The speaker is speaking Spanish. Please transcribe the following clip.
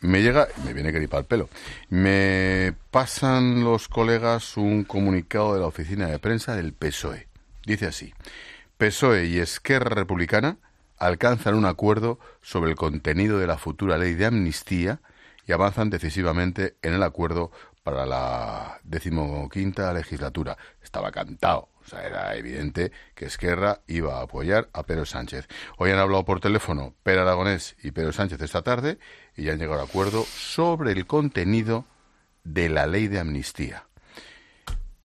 me llega, me viene que ni para el pelo, me pasan los colegas un comunicado de la oficina de prensa del PSOE. Dice así: PSOE y Esquerra Republicana alcanzan un acuerdo sobre el contenido de la futura ley de amnistía y avanzan decisivamente en el acuerdo para la 15ª legislatura. Estaba cantado, o sea, era evidente que Esquerra iba a apoyar a Pedro Sánchez. Hoy han hablado por teléfono Pere Aragonés y Pedro Sánchez esta tarde y ya han llegado a acuerdo sobre el contenido de la ley de amnistía.